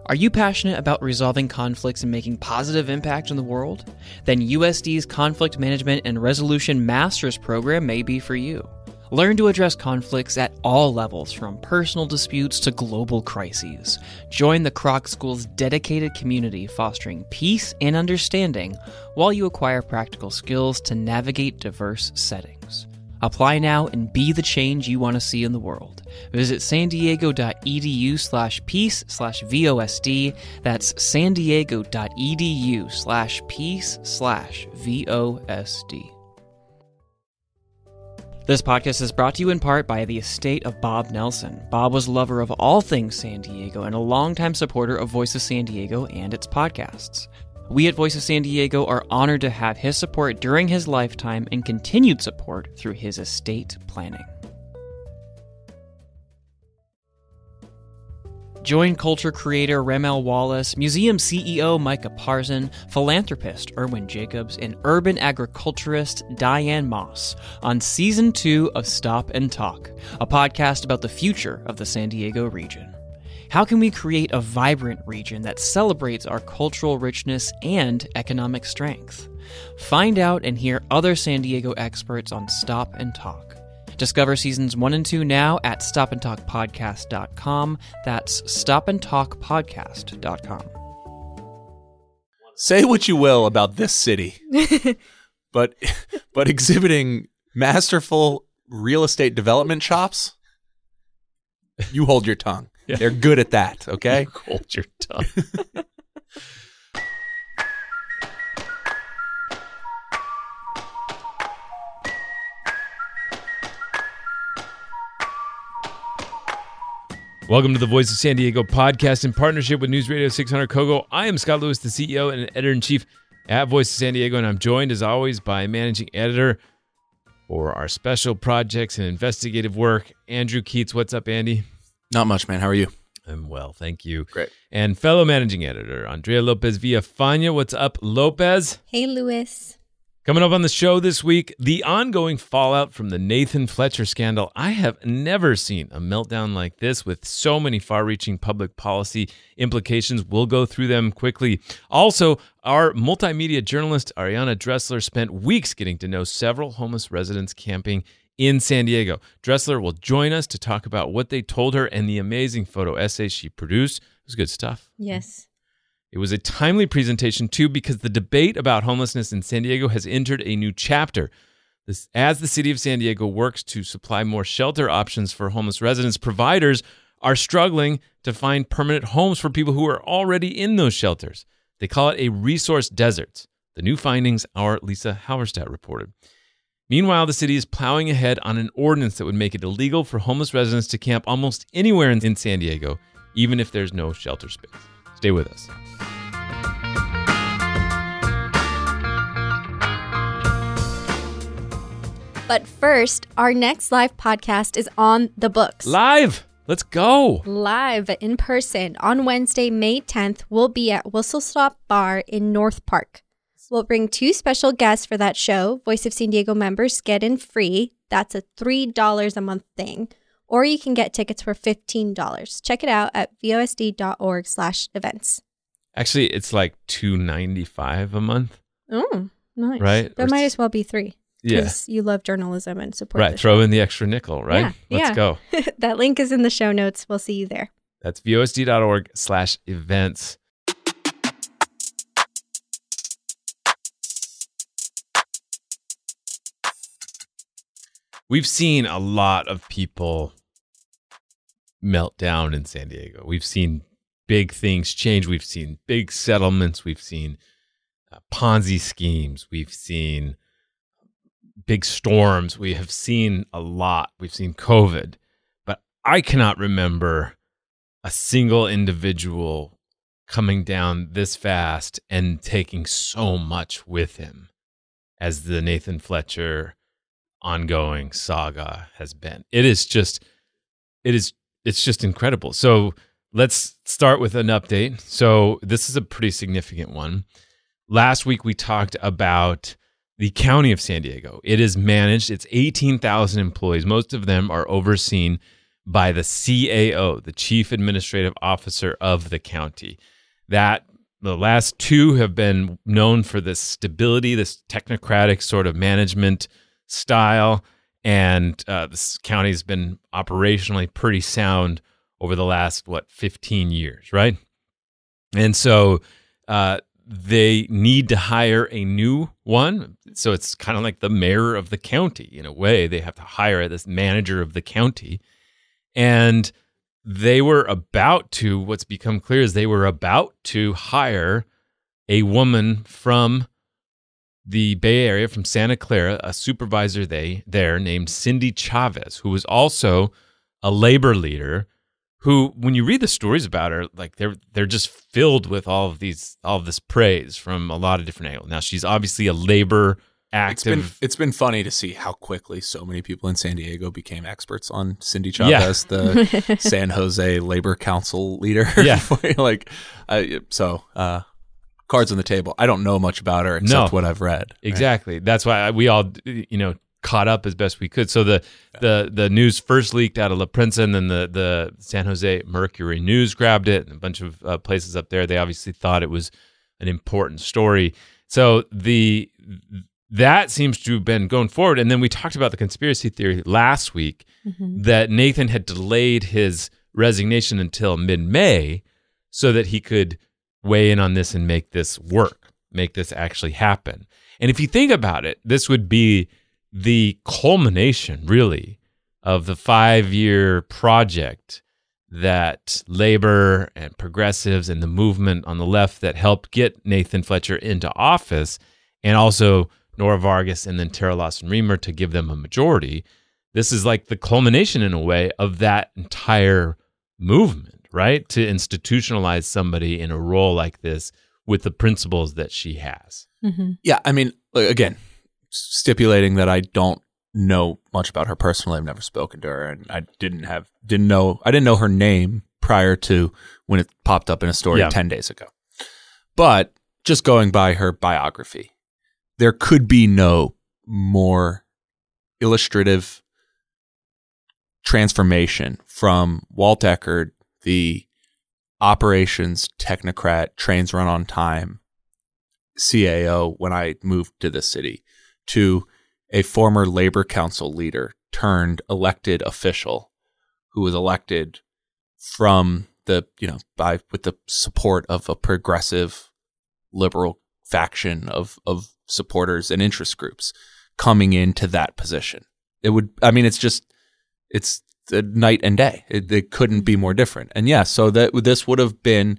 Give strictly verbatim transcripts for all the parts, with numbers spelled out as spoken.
Are you passionate about resolving conflicts and making positive impact in the world? Then U S D's Conflict Management and Resolution Master's Program may be for you. Learn to address conflicts at all levels, from personal disputes to global crises. Join the Kroc School's dedicated community fostering peace and understanding while you acquire practical skills to navigate diverse settings. Apply now and be the change you want to see in the world. Visit san diego dot e d u slash peace slash V O S D. That's san diego dot e d u slash peace slash V O S D. This podcast is brought to you in part by the estate of Bob Nelson. Bob was a lover of all things San Diego and a longtime supporter of Voice of San Diego and its podcasts. We at Voice of San Diego are honored to have his support during his lifetime and continued support through his estate planning. Join culture creator Ramel Wallace, museum C E O Micah Parson, philanthropist Erwin Jacobs, and urban agriculturist Diane Moss on Season two of Stop and Talk, a podcast about the future of the San Diego region. How can we create a vibrant region that celebrates our cultural richness and economic strength? Find out and hear other San Diego experts on Stop and Talk. Discover seasons one and two now at stop and talk podcast dot com. That's stop and talk podcast dot com. Say what you will about this city, but but exhibiting masterful real estate development chops, you hold your tongue. Yeah. They're good at that, okay? You hold your tongue. Welcome to the Voice of San Diego podcast in partnership with News Radio six hundred Kogo. I am Scott Lewis, the C E O and editor-in-chief at Voice of San Diego, and I'm joined, as always, by managing editor for our special projects and investigative work, Andrew Keats. What's up, Andy? Not much, man. How are you? I'm well, thank you. Great. And fellow managing editor, Andrea Lopez Villafana. What's up, Lopez? Hey, Lewis. Coming up on the show this week, the ongoing fallout from the Nathan Fletcher scandal. I have never seen a meltdown like this with so many far-reaching public policy implications. We'll go through them quickly. Also, our multimedia journalist, Ariana Dressler, spent weeks getting to know several homeless residents camping in San Diego. Dressler will join us to talk about what they told her and the amazing photo essay she produced. It was good stuff. Yes. It was a timely presentation, too, because the debate about homelessness in San Diego has entered a new chapter. This, as the city of San Diego works to supply more shelter options for homeless residents, providers are struggling to find permanent homes for people who are already in those shelters. They call it a resource desert. The new findings, our Lisa Halverstadt reported. Meanwhile, the city is plowing ahead on an ordinance that would make it illegal for homeless residents to camp almost anywhere in, in San Diego, even if there's no shelter space. Stay with us. But first, our next live podcast is on the books. Live! Let's go! Live in person on Wednesday, May tenth, we'll be at Whistle Stop Bar in North Park. We'll bring two special guests for that show. Voice of San Diego members get in free. That's a three dollars a month thing. Or you can get tickets for fifteen dollars. Check it out at V O S D dot org slash events. Actually, it's like two ninety-five a month. Oh, nice. Right? That might as well be three. Yeah. Because you love journalism and support Right. the Throw show. in the extra nickel, right? Yeah, Let's yeah. go. That link is in the show notes. We'll see you there. That's V O S D dot org slash events. We've seen a lot of people melt down in San Diego. We've seen big things change. We've seen big settlements. We've seen uh, Ponzi schemes. We've seen big storms. We have seen a lot. We've seen COVID. But I cannot remember a single individual coming down this fast and taking so much with him as the Nathan Fletcher ongoing saga has been. It is just, it is, it's just incredible. So let's start with an update. So this is a pretty significant one. Last week we talked about the county of San Diego. It is managed, it's eighteen thousand employees. Most of them are overseen by the C A O, the Chief Administrative Officer of the county. That the last two have been known for this stability, this technocratic sort of management style, and uh, this county's been operationally pretty sound over the last, what, fifteen years, right? And so uh, they need to hire a new one. So it's kind of like the mayor of the county in a way. They have to hire this manager of the county. And they were about to, what's become clear is they were about to hire a woman from the Bay Area, from Santa Clara, a supervisor they there named Cindy Chavez, who was also a labor leader, who, when you read the stories about her, like they're they're just filled with all of these all of this praise from a lot of different angles. Now, she's obviously a labor active. It's been, it's been funny to see how quickly so many people in San Diego became experts on Cindy Chavez, yeah. the San Jose Labor Council leader. Yeah. like, uh, so uh, cards on the table. I don't know much about her except no, what I've read. Exactly. Right? That's why we all, you know, caught up as best we could. So the yeah. the the news first leaked out of La Prensa, and then the the San Jose Mercury News grabbed it, and a bunch of uh, places up there. They obviously thought it was an important story. So the that seems to have been going forward. And then we talked about the conspiracy theory last week mm-hmm. that Nathan had delayed his resignation until mid-May so that he could weigh in on this and make this work, make this actually happen. And if you think about it, this would be the culmination, really, of the five-year project that labor and progressives and the movement on the left that helped get Nathan Fletcher into office, and also Nora Vargas and then Tara Lawson-Remer to give them a majority. This is like the culmination, in a way, of that entire movement, right? To institutionalize somebody in a role like this with the principles that she has. Mm-hmm. Yeah, I mean, again, stipulating that I don't know much about her personally. I've never spoken to her, and I didn't have didn't know I didn't know her name prior to when it popped up in a story yeah. ten days ago. But just going by her biography, there could be no more illustrative transformation from Walt Eckerd, the operations technocrat, trains run on time C A O when I moved to the city, to a former labor council leader turned elected official who was elected from the, you know, by with the support of a progressive liberal faction of, of supporters and interest groups coming into that position. It would, I mean, it's just, it's the night and day. It, it couldn't be more different. And yeah, so that this would have been,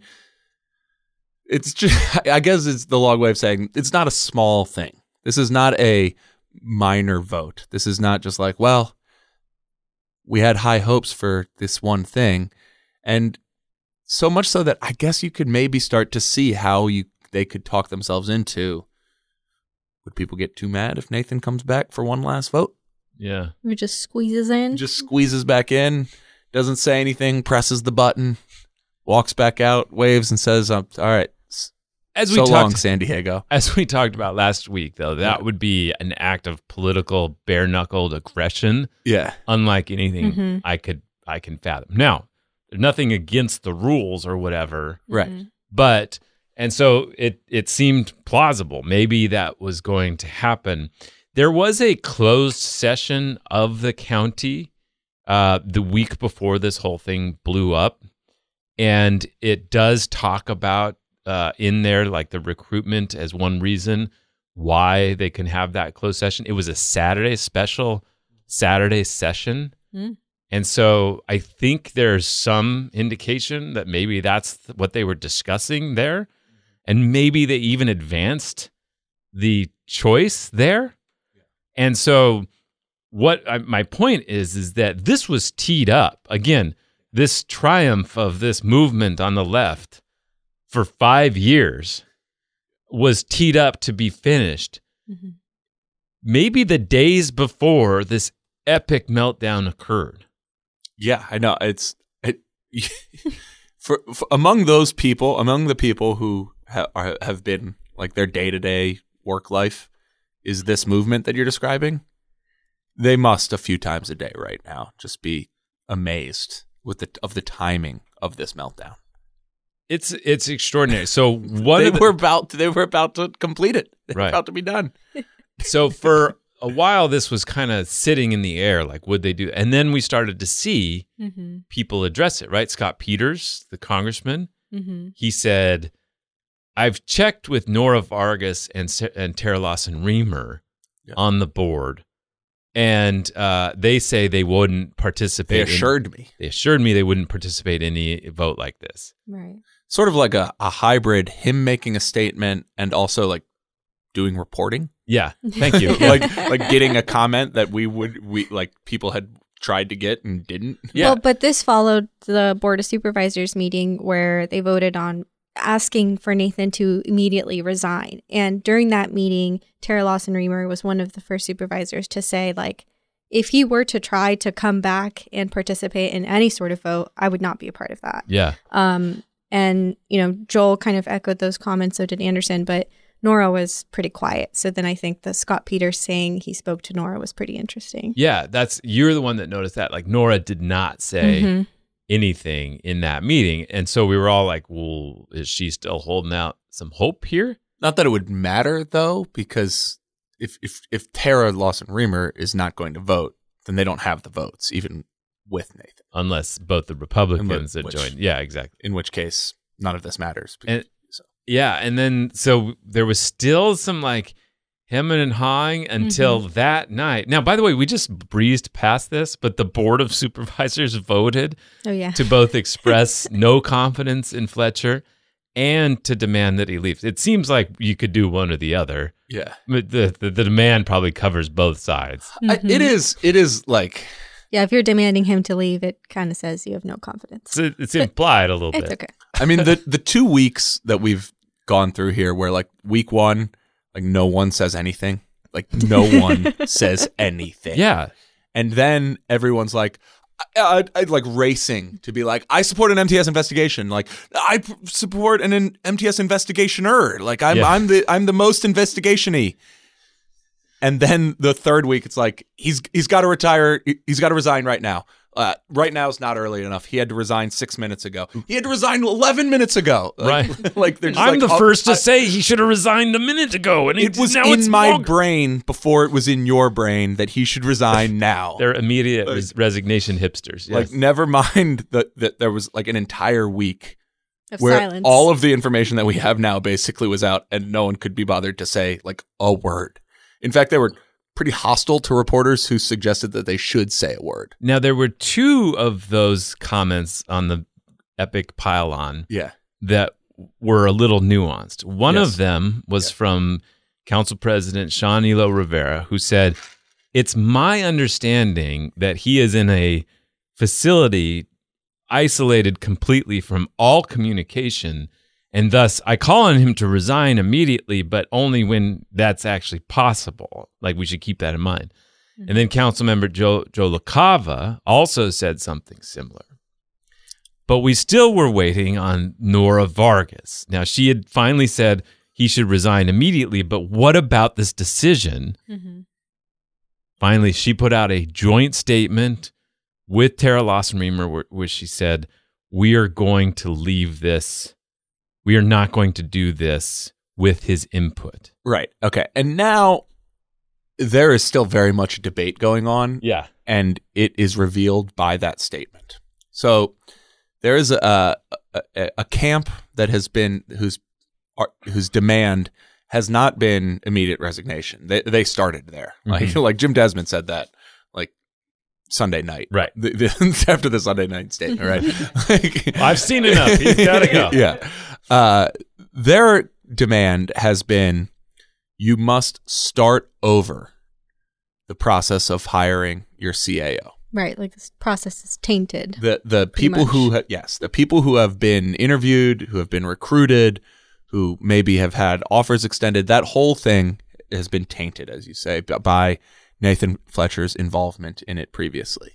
it's just, I guess it's the long way of saying it's not a small thing. This is not a minor vote. This is not just like, well, we had high hopes for this one thing. And so much so that I guess you could maybe start to see how you they could talk themselves into, would people get too mad if Nathan comes back for one last vote? Yeah. He just squeezes in. Just squeezes back in, doesn't say anything, presses the button, walks back out, waves, and says, um, all right, as we so talked, long, San Diego. As we talked about last week, though, that yeah. would be an act of political bare-knuckled aggression. Yeah. Unlike anything mm-hmm. I could I can fathom. Now, there's nothing against the rules or whatever. Right. Mm-hmm. But, and so it, it seemed plausible. Maybe that was going to happen. There was a closed session of the county uh, the week before this whole thing blew up. And it does talk about uh, in there, like the recruitment as one reason why they can have that closed session. It was a Saturday special Saturday session. Mm. And so I think there's some indication that maybe that's what they were discussing there. And maybe they even advanced the choice there. And so what I, my point is, is that this was teed up. Again, this triumph of this movement on the left for five years was teed up to be finished. Mm-hmm. Maybe the days before this epic meltdown occurred. Yeah, I know. It's it, for, for among those people, among the people who ha, are, have been like their day-to-day work life is this movement that you're describing. They must a few times a day right now just be amazed with the of the timing of this meltdown. It's it's extraordinary. So one they of the, were about to, they were about to complete it. They were Right. about to be done. So for a while, this was kind of sitting in the air. Like, would they do? And then we started to see Mm-hmm. people address it. Right? Scott Peters, the congressman, Mm-hmm. he said, "I've checked with Nora Vargas and Sa- and Tara Lawson Remer Yeah. on the board, and uh, they say they wouldn't participate. They in- assured me. they assured me they wouldn't participate in any vote like this." Right. Sort of like a, a hybrid, him making a statement and also like doing reporting. Yeah, thank you. like like getting a comment that we would we like people had tried to get and didn't. Yeah. Well, but this followed the Board of Supervisors meeting where they voted on asking for Nathan to immediately resign. And during that meeting, Tara Lawson Remer was one of the first supervisors to say, like, if he were to try to come back and participate in any sort of vote, I would not be a part of that. Yeah. Um, and, you know, Joel kind of echoed those comments, so did Anderson, but Nora was pretty quiet. So then I think the Scott Peters saying he spoke to Nora was pretty interesting. Yeah, that's you're the one that noticed that. Like Nora did not say Mhm. anything in that meeting, and so we were all like, "Well, is she still holding out some hope here?" Not that it would matter though, because if if if Tara Lawson Remer is not going to vote, then they don't have the votes, even with Nathan. Unless both the Republicans Unless- had which- joined. Yeah, exactly. In which case, none of this matters. And- So- Yeah, and then so there was still some like hemming and hawing until that night. Now, by the way, we just breezed past this, but the Board of Supervisors voted Oh, yeah. to both express no confidence in Fletcher and to demand that he leaves. It seems like you could do one or the other. yeah, But the, the, the demand probably covers both sides. I, it is. It is like Yeah, if you're demanding him to leave, it kind of says you have no confidence. It's, it's implied a little It's bit. okay. I mean the the two weeks that we've gone through here, where like week one, like no one says anything, like no one says anything. Yeah. And then everyone's like, I, I, I like racing to be like, I support an M T S investigation. Like I p- support an, an M T S investigationer. Like I'm, Yeah. I'm the, I'm the most investigation-y. And then the third week, it's like he's, he's got to retire. He- He's got to resign right now. Uh, right now is not early enough. He had to resign six minutes ago. He had to resign eleven minutes ago. Like, Right. like they're just I'm like, the oh, first to I- say he should have resigned a minute ago. And It he, was now in it's my longer. brain before it was in your brain that he should resign now. They're immediate res- resignation hipsters. Yes. Like, never mind that that there was like an entire week Of where silence. all of the information that we have now basically was out, and no one could be bothered to say like a word. In fact, they were pretty hostile to reporters who suggested that they should say a word. Now, there were two of those comments on the epic pylon Yeah, that were a little nuanced. One Yes. of them was Yeah. from Council President Sean Elo Rivera, who said, "It's my understanding that he is in a facility isolated completely from all communication, and thus I call on him to resign immediately, but only when that's actually possible. Like, we should keep that in mind." Mm-hmm. And then Councilmember Joe, Joe LaCava also said something similar. But we still were waiting on Nora Vargas. Now, she had finally said he should resign immediately, but what about this decision? Mhm. Finally, she put out a joint statement with Tara Lawson Remer, where, where she said, "We are going to leave this. We are not going to do this with his input." right. Okay, and now there is still very much debate going on. Yeah. And it is revealed by that statement. So there is a a, a camp that has been whose whose demand has not been immediate resignation. They they started there, like Mhm. like Jim Desmond said that like Sunday night, Right. The, the, after the Sunday night statement, right? Like, I've seen enough. He's got to go. yeah, uh, their demand has been you must start over the process of hiring your C A O. Right. Like this process is tainted. The the Pretty people who much. ha- yes, the people who have been interviewed, who have been recruited, who maybe have had offers extended, that whole thing has been tainted, as you say, b- by Nathan Fletcher's involvement in it previously.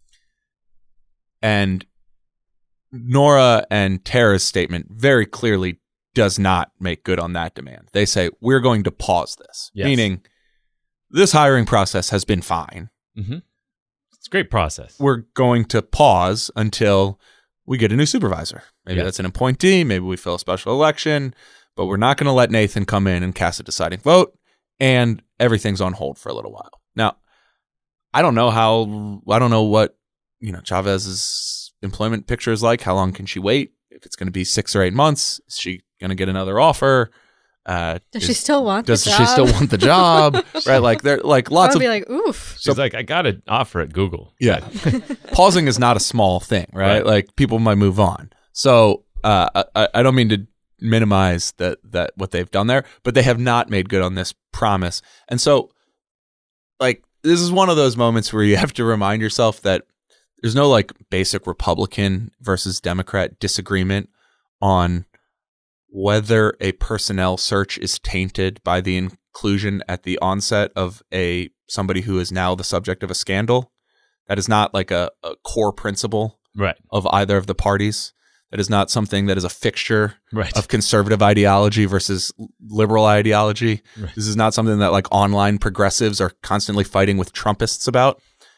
And Nora and Tara's statement very clearly does not make good on that demand. They say, we're going to pause this, Yes. meaning this hiring process has been fine. Mm-hmm. It's a great process. we're going to pause until we get a new supervisor. Maybe Yeah. that's an appointee. Maybe we fill a special election, but we're not going to let Nathan come in and cast a deciding vote, and everything's on hold for a little while. Now, I don't know how, I don't know what, you know, Chavez's employment picture is like. How long can she wait? If it's going to be six or eight months, is she going to get another offer? Uh, Does is- she still want does the she job? still want the job? Right? Like there, like lots I'll of be like, oof. She's like, I got an offer at Google. yeah. Pausing is not a small thing, right? Right. Like people might move on. So uh, I, I don't mean to minimize that that what they've done there, but they have not made good on this promise. And so, like, this is one of those moments where you have to remind yourself that there's no like basic Republican versus Democrat disagreement on whether a personnel search is tainted by the inclusion at the onset of a somebody who is now the subject of a scandal. That is not like a, a core principle Right. of either of the parties. That is not something that is a fixture Right. of conservative ideology versus liberal ideology. Right. This is not something that like online progressives are constantly fighting with Trumpists about.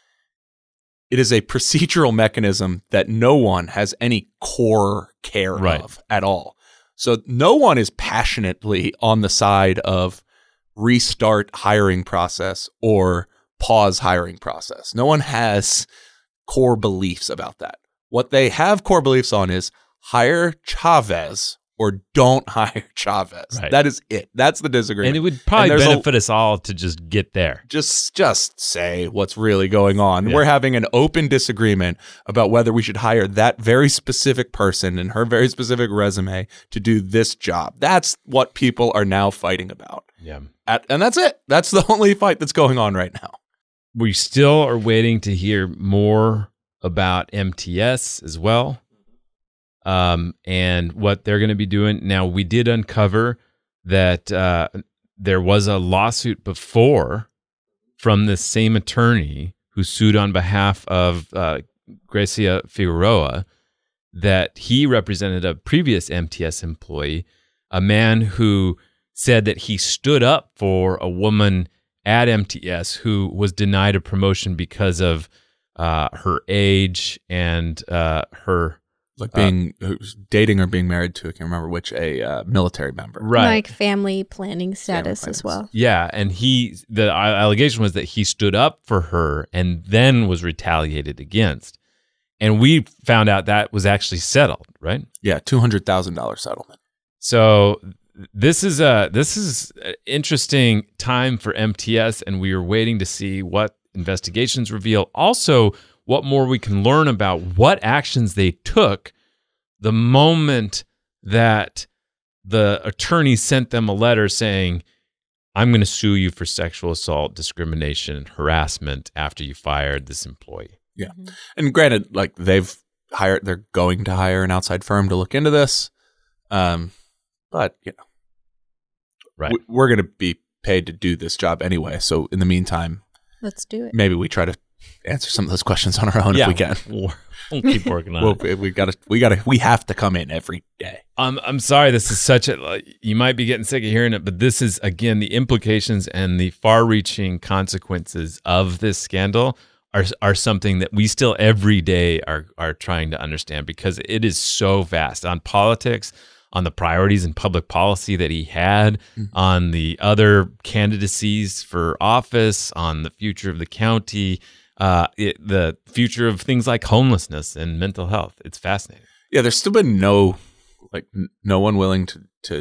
It is a procedural mechanism that no one has any core care Right. of at all. So no one is passionately on the side of restart hiring process or pause hiring process. No one has core beliefs about that. What they have core beliefs on is hire Chavez or don't hire Chavez. Right. That is it. That's the disagreement. And it would probably there's a- benefit us all to just get there. just just say what's really going on. Yeah. We're having an open disagreement about whether we should hire that very specific person and her very specific resume to do this job. That's what people are now fighting about. Yeah. At, and that's it. That's the only fight that's going on right now. We still are waiting to hear more about M T S as well, um, and what they're going to be doing. Now, we did uncover that uh, there was a lawsuit before from the same attorney who sued on behalf of uh, Gracia Figueroa, that he represented a previous M T S employee, a man who said that he stood up for a woman at M T S who was denied a promotion because of uh, her age and uh, her Like being uh, dating or being married to, I can't remember which, a uh, military member. right. Like family planning status Family as plannings. well. Yeah, and he the allegation was that he stood up for her and then was retaliated against. And we found out that was actually settled, right? Yeah, two hundred thousand dollars settlement. So this is a this is an interesting time for M T S, and we are waiting to see what investigations reveal. Also, what more we can learn about what actions they took the moment that the attorney sent them a letter saying, I'm going to sue you for sexual assault, discrimination, and harassment after you fired this employee. Yeah. And granted, like they've hired, they're going to hire an outside firm to look into this. Um, but, you know, Right. we- we're going to be paid to do this job anyway. So in the meantime, Let's do it. maybe we try to answer some of those questions on our own if we can. We'll, we'll keep working on it. Well, we got to, we got to, we have to come in every day. I'm I'm sorry. This is such a. like, you might be getting sick of hearing it, but this is again the implications and the far-reaching consequences of this scandal are are something that we still every day are are trying to understand, because it is so vast on politics, on the priorities and public policy that he had, Mm-hmm. on the other candidacies for office, on the future of the county, uh, it, the future of things like homelessness and mental health. It's fascinating. Yeah. There's still been no, like n- no one willing to, to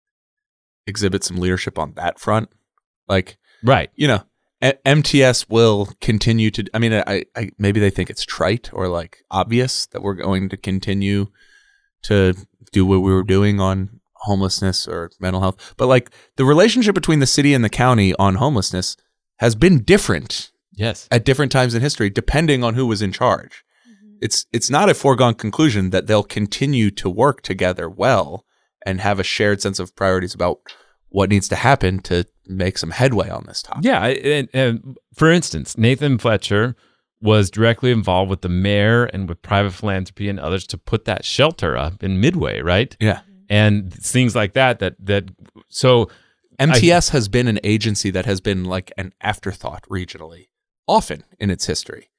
exhibit some leadership on that front. Like, Right. you know, A- M T S will continue to. I mean, I, I maybe they think it's trite or like obvious that we're going to continue to do what we were doing on homelessness or mental health, but like the relationship between the city and the county on homelessness has been different Yes. at different times in history, depending on who was in charge. It's it's not a foregone conclusion that they'll continue to work together well and have a shared sense of priorities about what needs to happen to make some headway on this topic. Yeah, and, and for instance, Nathan Fletcher was directly involved with the mayor and with private philanthropy and others to put that shelter up in Midway, right? Yeah. And things like that. That that so M T S has been an agency that has been like an afterthought regionally, often in its history.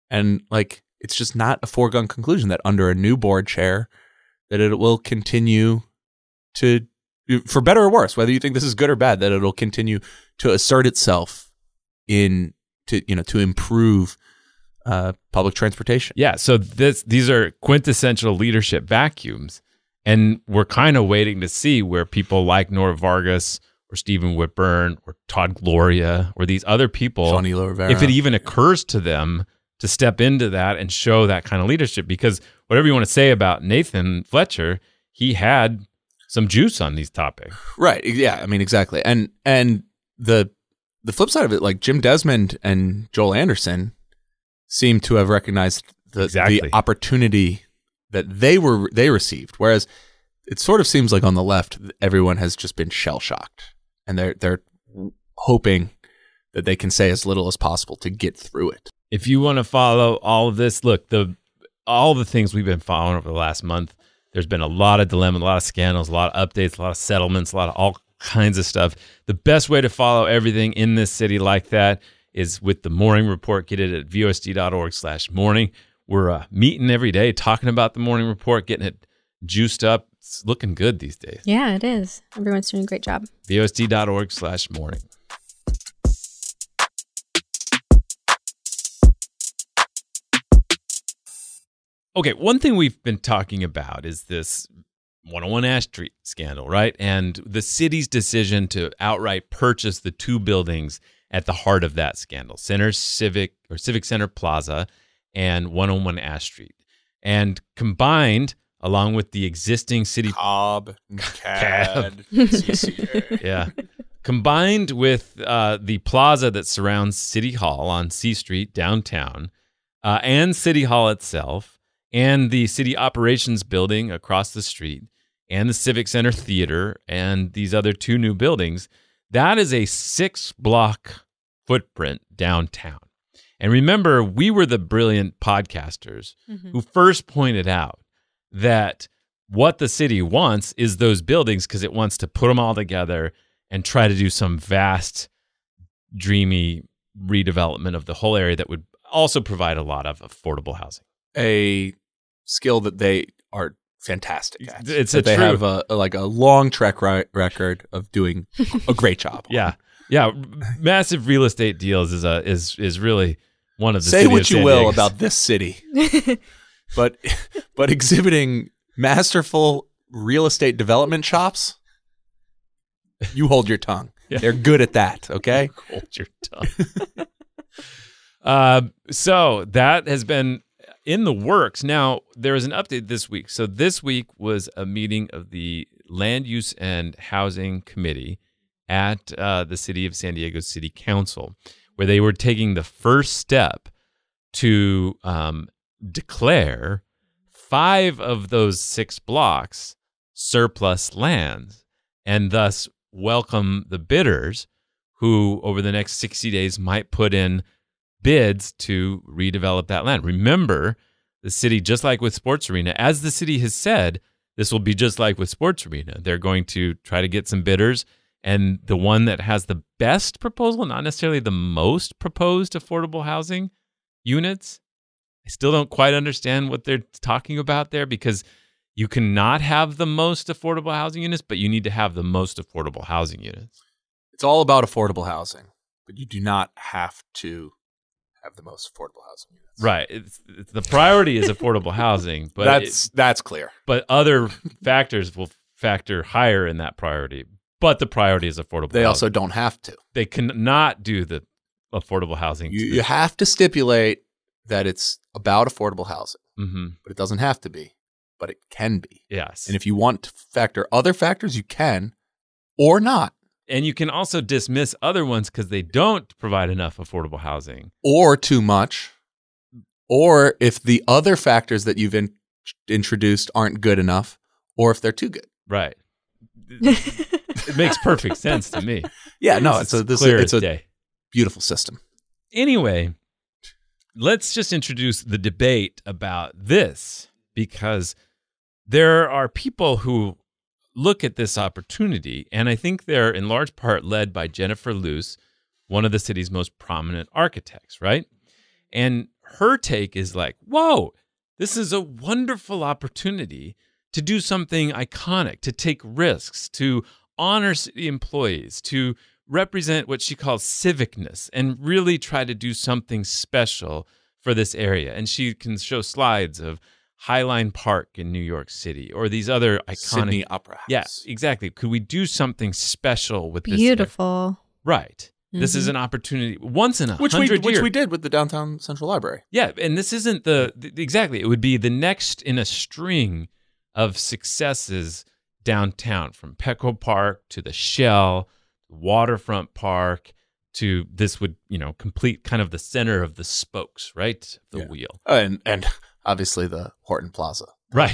And like, it's just not a foregone conclusion that under a new board chair, that it will continue to, for better or worse, whether you think this is good or bad, that it'll continue to assert itself in to, you know, to improve uh, public transportation. Yeah. So this, these are quintessential leadership vacuums. And we're kind of waiting to see where people like Nora Vargas or Stephen Whitburn or Todd Gloria or these other people, Johnny Rivera, if it even occurs to them to step into that and show that kind of leadership. Because whatever you want to say about Nathan Fletcher, he had some juice on these topics. Right. Yeah. I mean, exactly. And and the the flip side of it, like Jim Desmond and Joel Anderson seem to have recognized the, Exactly. the opportunity that they were they received. Whereas it sort of seems like on the left, everyone has just been shell shocked, and they're they're hoping that they can say as little as possible to get through it. If you want to follow all of this, look, the all the things we've been following over the last month, there's been a lot of dilemma, a lot of scandals, a lot of updates, a lot of settlements, a lot of all kinds of stuff. The best way to follow everything in this city like that is with the Morning Report. Get it at V O S D dot org slash morning. We're uh, meeting every day, talking about the Morning Report, getting it juiced up. It's looking good these days. Yeah, it is. Everyone's doing a great job. V O S D dot org slash morning. Okay, one thing we've been talking about is this one oh one Ash Street scandal, right? And the city's decision to outright purchase the two buildings at the heart of that scandal, Center Civic or Civic Center Plaza and one oh one Ash Street. And combined, along with the existing city Cobb, Cab. C C A. yeah. Combined with uh, the plaza that surrounds City Hall on C Street downtown, uh, and City Hall itself, and the city operations building across the street, and the Civic Center Theater, and these other two new buildings, that is a six-block footprint downtown. And remember, we were the brilliant podcasters Mm-hmm. who first pointed out that what the city wants is those buildings because it wants to put them all together and try to do some vast, dreamy redevelopment of the whole area that would also provide a lot of affordable housing. A skill that they are fantastic at. It's that a they true- have a, a like a long track ri- record of doing a great job. on. Yeah, yeah, massive real estate deals is a is is really one of the Say city what of you San will Diego's- about this city, but but exhibiting masterful real estate development chops, you hold your tongue. Yeah. They're good at that. Okay. Hold your tongue. uh, so that has been in the works. Now, there is an update this week. So this week was a meeting of the Land Use and Housing Committee at uh, the City of San Diego City Council, where they were taking the first step to um, declare five of those six blocks surplus lands, and thus welcome the bidders who over the next sixty days might put in bids to redevelop that land. Remember, the city, just like with Sports Arena, as the city has said, this will be just like with Sports Arena. They're going to try to get some bidders, and the one that has the best proposal, not necessarily the most proposed affordable housing units. I still don't quite understand what they're talking about there, because you cannot have the most affordable housing units, but you need to have the most affordable housing units. It's all about affordable housing, but you do not have to have the most affordable housing units. Right. It's, it's, the priority is affordable housing, but that's it, that's clear. but other factors will factor higher in that priority. But the priority is affordable They housing. also don't have to. They cannot do the affordable housing. You, you have to stipulate that it's about affordable housing, Mm-hmm. but it doesn't have to be, but it can be. Yes. And if you want to factor other factors, you can, or not, And you can also dismiss other ones because they don't provide enough affordable housing. or too much, or if the other factors that you've in- introduced aren't good enough, or if they're too good. Right. It makes perfect sense to me. Yeah, no, it's a this clear it's as a day. beautiful system. Anyway, let's just introduce the debate about this, because there are people who look at this opportunity, and I think they're in large part led by Jennifer Luce, one of the city's most prominent architects, right? And her take is like, whoa, this is a wonderful opportunity to do something iconic, to take risks, to honor city employees, to represent what she calls civicness and really try to do something special for this area. And she can show slides of Highline Park in New York City or these other iconic Sydney Opera House. Yeah, exactly. Could we do something special with this area? Beautiful. Right. Mm-hmm. This is an opportunity once in a which we hundred which years. we did with the Downtown Central Library. Yeah, and this isn't the, the exactly. It would be the next in a string of successes downtown, from Petco Park to the Shell, Waterfront Park, to this would, you know, complete kind of the center of the spokes, right? The Yeah. wheel. Uh, and and obviously the Horton Plaza. Right.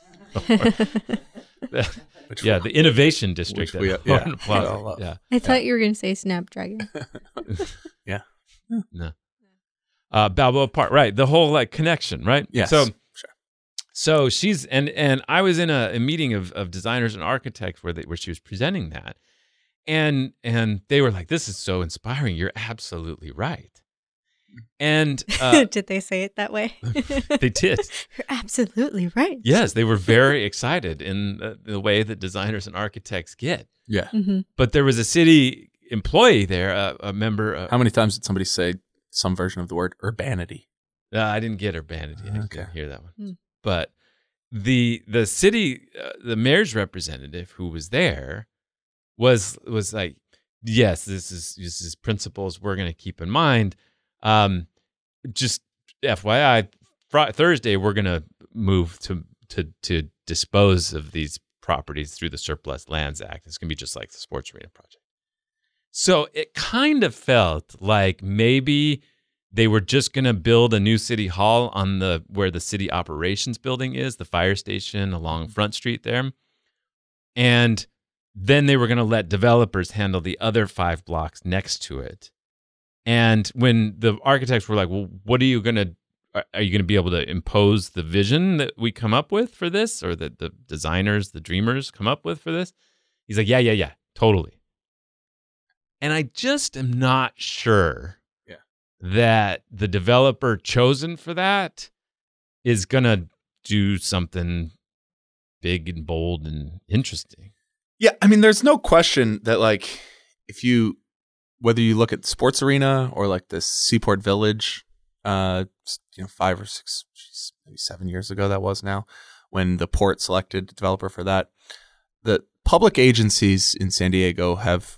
Which yeah, we- the innovation district. which we- at yeah, Horton Plaza. we all love. Yeah. I thought you were going to say Snapdragon. Yeah. No. Uh, Balboa Park, right? The whole like connection, right? Yes. So, Sure. so she's and and I was in a, a meeting of of designers and architects where they where she was presenting that, and and they were like, "This is so inspiring. You're absolutely right." And uh, Did they say it that way? they did. You're absolutely right. Yes, they were very excited in the, the way that designers and architects get. Yeah. Mm-hmm. But there was a city employee there, a, a member. Uh, How many times did somebody say some version of the word urbanity? Uh, I didn't get urbanity. I Okay. didn't hear that one. Hmm. But the the city, uh, the mayor's representative who was there was was like, yes, this is this is principles we're going to keep in mind. Um, just F Y I, fr- Thursday we're going to move to to to dispose of these properties through the Surplus Lands Act. It's going to be just like the sports arena project. So it kind of felt like maybe they were just going to build a new city hall on the where the city operations building is, the fire station along Front Street there. And then they were going to let developers handle the other five blocks next to it. And when the architects were like, well, what are you going to, are you going to be able to impose the vision that we come up with for this, or that the designers, the dreamers come up with for this? He's like, yeah, yeah, yeah, totally. And I just am not sure Yeah. that the developer chosen for that is going to do something big and bold and interesting. Yeah, I mean, there's no question that, like, if you, whether you look at Sports Arena or like the Seaport Village, uh, you know, five or six, geez, maybe seven years ago that was now, when the port selected a developer for that, the public agencies in San Diego have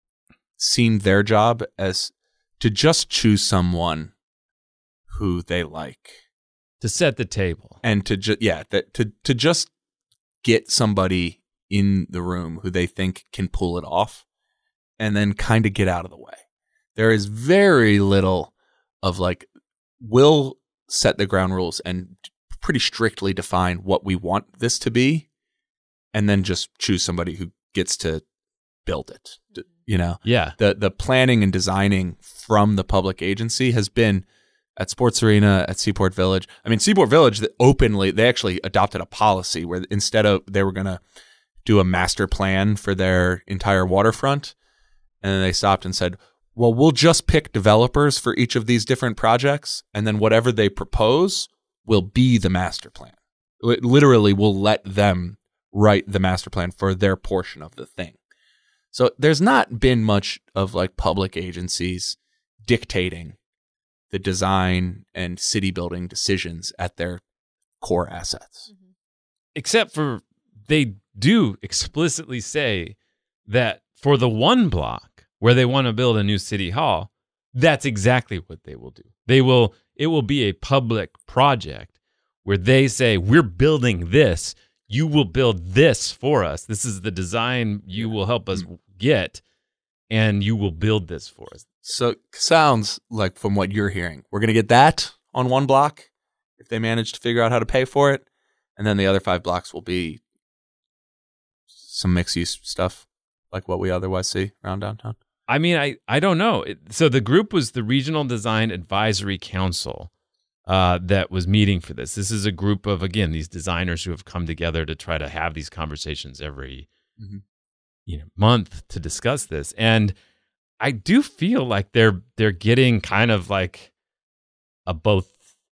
seen their job as to just choose someone who they like To set the table. and to just yeah that to to just get somebody in the room who they think can pull it off, and then kind of get out of the way. There is very little of like, we'll set the ground rules and pretty strictly define what we want this to be, and then just choose somebody who gets to build it. You know, Yeah. the the planning and designing from the public agency has been at Sports Arena, at Seaport Village. I mean, Seaport Village, that openly, they actually adopted a policy where instead of, they were going to do a master plan for their entire waterfront, and then they stopped and said, well, we'll just pick developers for each of these different projects, and then whatever they propose will be the master plan. It literally, will let them write the master plan for their portion of the thing. So there's not been much of like public agencies dictating the design and city building decisions at their core assets. Except for they do explicitly say that for the one block where they want to build a new city hall, that's exactly what they will do. They will, it will be a public project where they say, we're building this. You will build this for us. This is the design you will help us get, and you will build this for us. So it sounds like, from what you're hearing, we're going to get that on one block if they manage to figure out how to pay for it. And then the other five blocks will be some mixed use stuff like what we otherwise see around downtown. I mean, I, I don't know. It, so the group was the Regional Design Advisory Council uh, that was meeting for this. This is a group of, again, these designers who have come together to try to have these conversations every Mm-hmm. you know month to discuss this. And I do feel like they're they're getting kind of like a both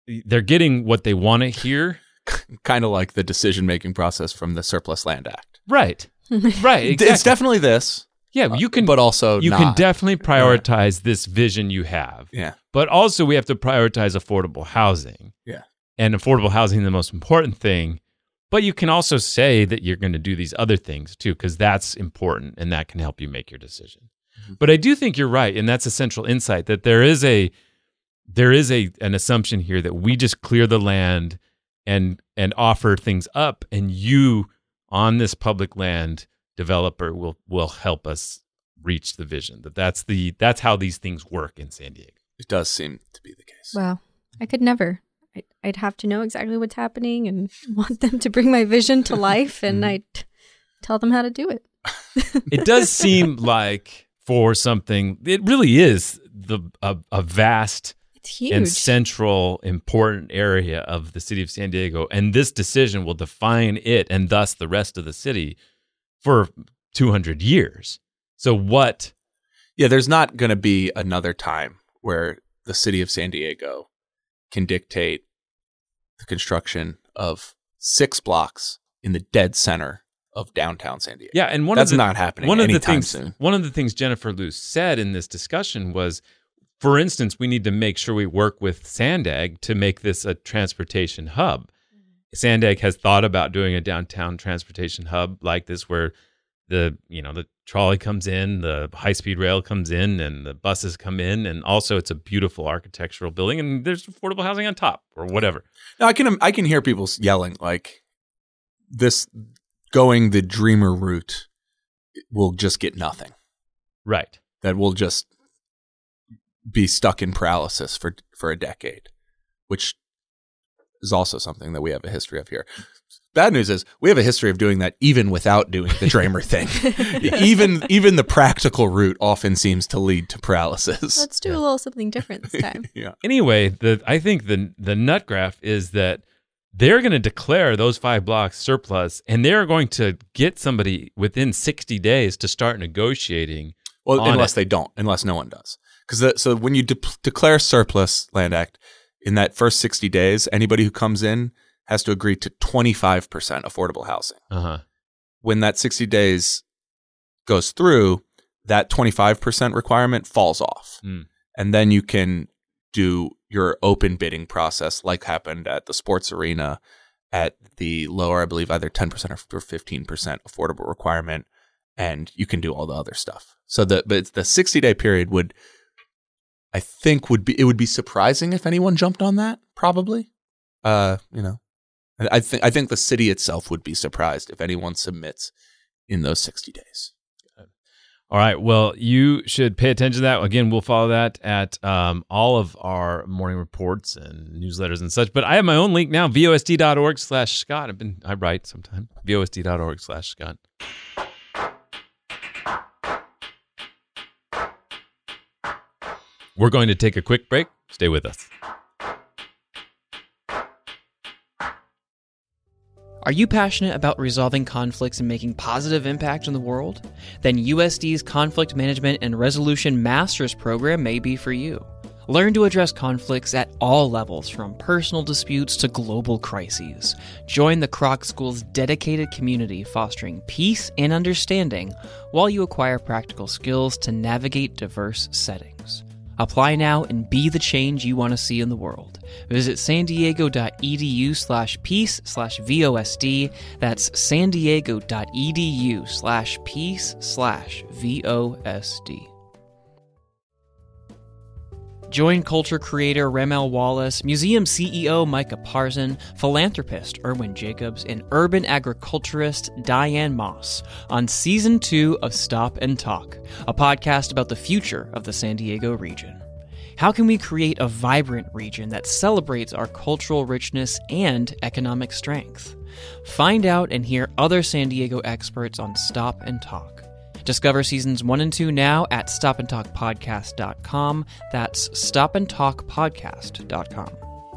they're getting what they want to hear. Kind of like the decision-making process from the Surplus Land Act. Right. Right. Exactly. It's definitely this. Yeah, you can, but also you not. can definitely prioritize this vision you have. Yeah. But also, we have to prioritize affordable housing. Yeah. And affordable housing is the most important thing. But you can also say that you're going to do these other things too, because that's important and that can help you make your decision. Mm-hmm. But I do think you're right, and that's a central insight that there is a there is a an assumption here that we just clear the land and and offer things up, and you on this public land developer will will help us reach the vision. That that's the that's how these things work in San Diego. It does seem to be the case. Wow. I could never. I'd, I'd have to know exactly what's happening and want them to bring my vision to life, and mm-hmm. I'd tell them how to do it. It does seem like for something, it really is the a, a vast it's huge. and central important area of the city of San Diego, and this decision will define it and thus the rest of the city for two hundred years. So what? Yeah, there's not going to be another time where the city of San Diego can dictate the construction of six blocks in the dead center of downtown San Diego. Yeah, and one that's of the, not happening one of the anytime things, soon. One of the things Jennifer Liu said in this discussion was, for instance, we need to make sure we work with Sandag to make this a transportation hub. Sandag has thought about doing a downtown transportation hub like this, where the you know the trolley comes in, the high-speed rail comes in, and the buses come in, and also it's a beautiful architectural building, and there's affordable housing on top or whatever. Now I can I can hear people yelling like, this going the Dreamer route will just get nothing. Right. That will just be stuck in paralysis for for a decade, which is also something that we have a history of here. Bad news is we have a history of doing that even without doing the Dreamer thing. even even the practical route often seems to lead to paralysis. Let's do yeah. a little something different this time. yeah. Anyway, the I think the the nut graph is that they're going to declare those five blocks surplus, and they're going to get somebody within sixty days to start negotiating. Well, unless it. they don't, unless no one does. Because so when you de- declare surplus Land Act, in that first sixty days, anybody who comes in has to agree to twenty-five percent affordable housing. Uh-huh. When that sixty days goes through, that twenty-five percent requirement falls off. Mm. And then you can do your open bidding process like happened at the sports arena at the lower, I believe, either ten percent or fifteen percent affordable requirement. And you can do all the other stuff. So the but the sixty-day period would, I think, would be it would be surprising if anyone jumped on that, probably. Uh, you know. I think I think the city itself would be surprised if anyone submits in those sixty days. All right. Well, you should pay attention to that. Again, we'll follow that at um, all of our morning reports and newsletters and such. But I have my own link now, vosd.org slash Scott. I've been I write sometime. vosd.org slash Scott. We're going to take a quick break. Stay with us. Are you passionate about resolving conflicts and making positive impact in the world? Then U S D's Conflict Management and Resolution Master's Program may be for you. Learn to address conflicts at all levels, from personal disputes to global crises. Join the Kroc School's dedicated community fostering peace and understanding while you acquire practical skills to navigate diverse settings. Apply now and be the change you want to see in the world. Visit san diego dot e d u slash peace slash V O S D. That's san diego dot e d u slash peace slash V O S D. Join culture creator Ramel Wallace, museum C E O Micah Parson, philanthropist Erwin Jacobs, and urban agriculturist Diane Moss on Season two of Stop and Talk, a podcast about the future of the San Diego region. How can we create a vibrant region that celebrates our cultural richness and economic strength? Find out and hear other San Diego experts on Stop and Talk. Discover seasons one and two now at stop and talk podcast dot com. That's stop and talk podcast dot com.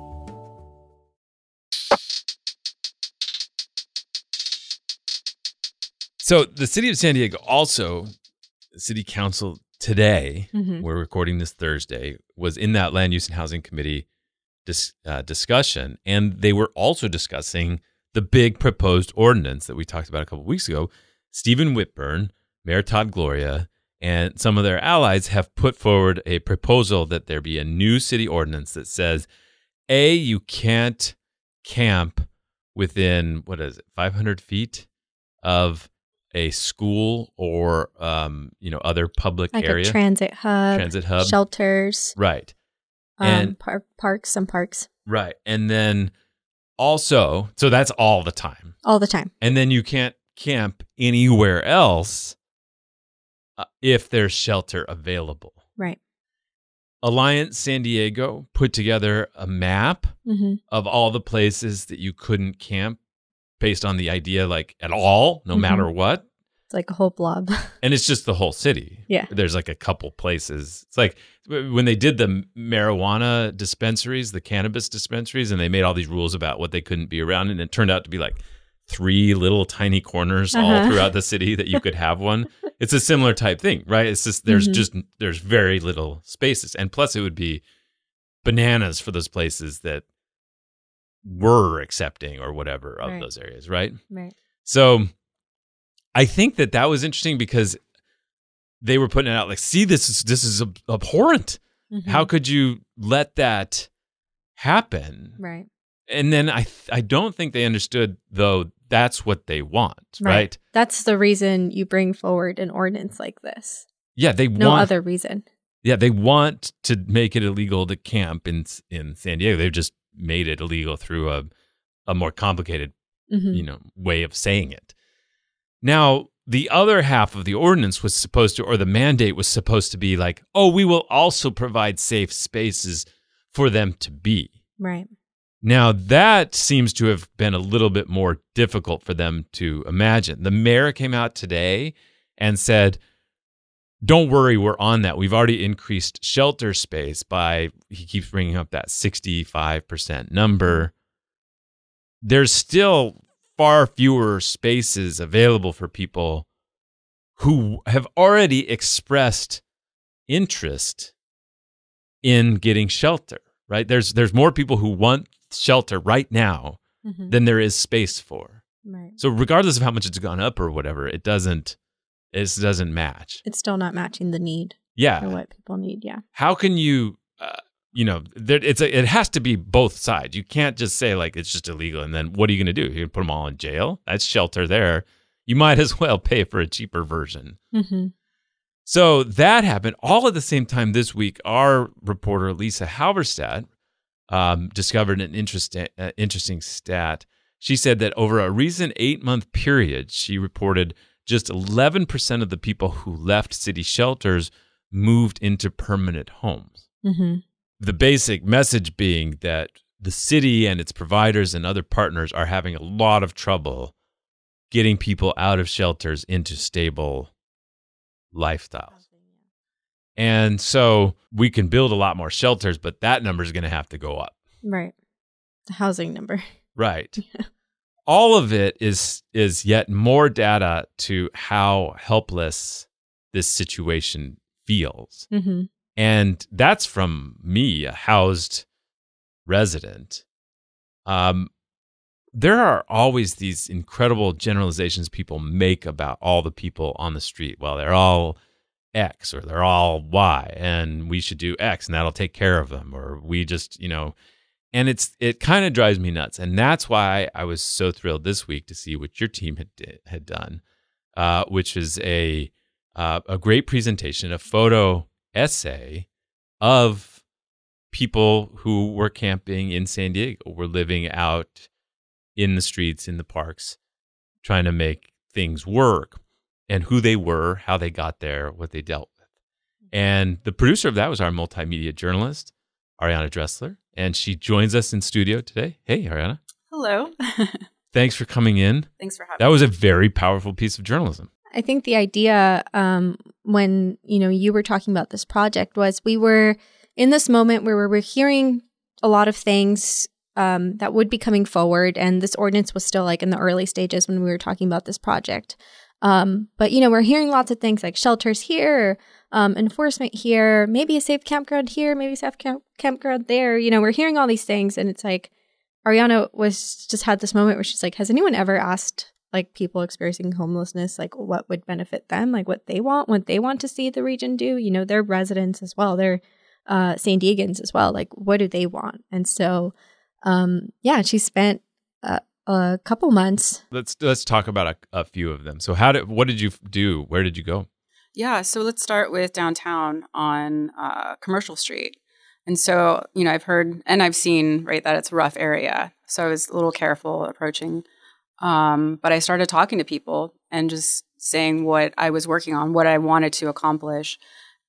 So the city of San Diego also, the city council today, Mhm. we're recording this Thursday, was in that land use and housing committee dis, uh, discussion. And they were also discussing the big proposed ordinance that we talked about a couple of weeks ago. Stephen Whitburn, Mayor Todd Gloria, and some of their allies have put forward a proposal that there be a new city ordinance that says, A, you can't camp within, what is it, five hundred feet of a school or, um, you know, other public like area. a transit hub, Transit hub. shelters, Right. um, And par- parks, some parks, right. And then also, so that's all the time. all the time. And then you can't camp anywhere else uh, if there's shelter available. Right. Alliance San Diego put together a map Mm-hmm. of all the places that you couldn't camp based on the idea, like at all, no Mhm. matter what. It's like a whole blob. And it's just the whole city. Yeah. There's like a couple places. It's like when they did the marijuana dispensaries, the cannabis dispensaries, and they made all these rules about what they couldn't be around. And it turned out to be like three little tiny corners all Uh-huh. throughout the city that you could have one. It's a similar type thing, right? It's just, there's Mhm. just, there's very little spaces. And plus it would be bananas for those places that were accepting or whatever of Right. those areas, right? Right. So I think that that was interesting because they were putting it out like, see, this is this is ab- abhorrent. Mhm. How could you let that happen? Right. And then I th- I don't think they understood, though, that's what they want, right? That's the reason you bring forward an ordinance like this. Yeah, they No want other reason. yeah, they want to make it illegal to camp in in San Diego. They've just made it illegal through a a more complicated Mhm. you know, way of saying it. Now, the other half of the ordinance was supposed to, or the mandate was supposed to be like, oh, we will also provide safe spaces for them to be. Right. Now, that seems to have been a little bit more difficult for them to imagine. The mayor came out today and said, don't worry, we're on that. We've already increased shelter space by, he keeps bringing up that sixty-five percent number. There's still far fewer spaces available for people who have already expressed interest in getting shelter, right? There's there's more people who want shelter right now Mhm. than there is space for. Right. So regardless of how much it's gone up or whatever, it doesn't it doesn't match. It's still not matching the need or Yeah. what people need. Yeah. How can you uh, you know, there, it's a, it has to be both sides. You can't just say like it's just illegal and then what are you going to do? You're going to put them all in jail? That's shelter there. You might as well pay for a cheaper version. Mm-hmm. So that happened all at the same time this week. Our reporter, Lisa Halverstadt, um, discovered an interesting, uh, interesting stat. She said that over a recent eight-month period, she reported just eleven percent of the people who left city shelters moved into permanent homes. Mm-hmm. The basic message being that the city and its providers and other partners are having a lot of trouble getting people out of shelters into stable lifestyles. And so we can build a lot more shelters, but that number is going to have to go up. Right. The housing number. Right. All of it is is yet more data to how helpless this situation feels. Mm-hmm. And that's from me, a housed resident. Um, there are always these incredible generalizations people make about all the people on the street. Well, they're all X or they're all Y, and we should do X, and that'll take care of them. Or we just, you know, and it's it kind of drives me nuts. And that's why I was so thrilled this week to see what your team had had done, uh, which is a uh, a great presentation, a photo essay of people who were camping in San Diego, were living out in the streets, in the parks, trying to make things work, and who they were, how they got there, what they dealt with. And the producer of that was our multimedia journalist, Ariana Dressler, and she joins us in studio today. Hey, Ariana. Hello. Thanks for coming in. Thanks for having That was a very powerful piece of journalism. I think the idea um, when, you know, you were talking about this project was we were in this moment where we were hearing a lot of things um, that would be coming forward. And this ordinance was still like in the early stages when we were talking about this project. Um, but, you know, we're hearing lots of things like shelters here, um, enforcement here, maybe a safe campground here, maybe a safe camp- campground there. You know, we're hearing all these things. And it's like, Ariana was just had this moment where she's like, has anyone ever asked like people experiencing homelessness, like what would benefit them, like what they want, what they want to see the region do? You know, they're residents as well. They're uh, San Diegans as well. Like, what do they want? And so, um, yeah, she spent uh, a couple months. Let's let's talk about a, a few of them. So, how did what did you do? Where did you go? Yeah, so let's start with downtown on uh, Commercial Street. And so, you know, I've heard and I've seen, right, that it's a rough area. So I was a little careful approaching. Um, but I started talking to people and just saying what I was working on, what I wanted to accomplish.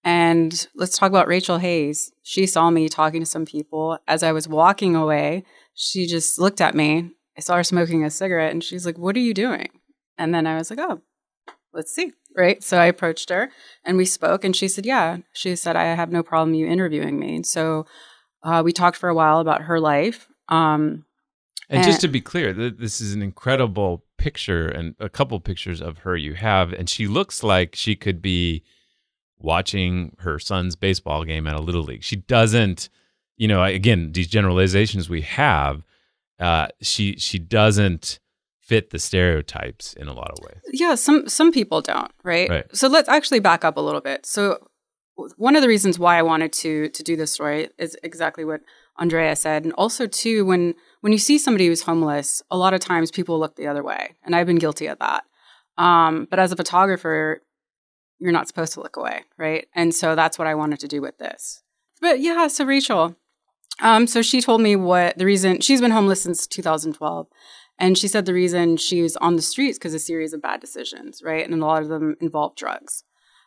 And let's talk about Rachel Hayes. She saw me talking to some people. As I was walking away, she just looked at me. I saw her smoking a cigarette and she's like, what are you doing? And then I was like, oh, let's see. Right. So I approached her and we spoke and she said, yeah, she said, I have no problem you interviewing me. And so uh, we talked for a while about her life. Um, and, and just to be clear, th- this is an incredible picture and a couple pictures of her you have. And she looks like she could be watching her son's baseball game at a little league. She doesn't, you know, again, these generalizations we have, uh, she she doesn't fit the stereotypes in a lot of ways. Yeah, some some people don't, right? Right. So let's actually back up a little bit. So one of the reasons why I wanted to to do this story is exactly what Andrea said. And also too, when when you see somebody who's homeless, a lot of times people look the other way. And I've been guilty of that. Um, but as a photographer, you're not supposed to look away, right? And so that's what I wanted to do with this. But yeah, so Rachel, um, so she told me what the reason, she's been homeless since two thousand twelve. And she said the reason she was on the streets because of a series of bad decisions, right? And a lot of them involved drugs.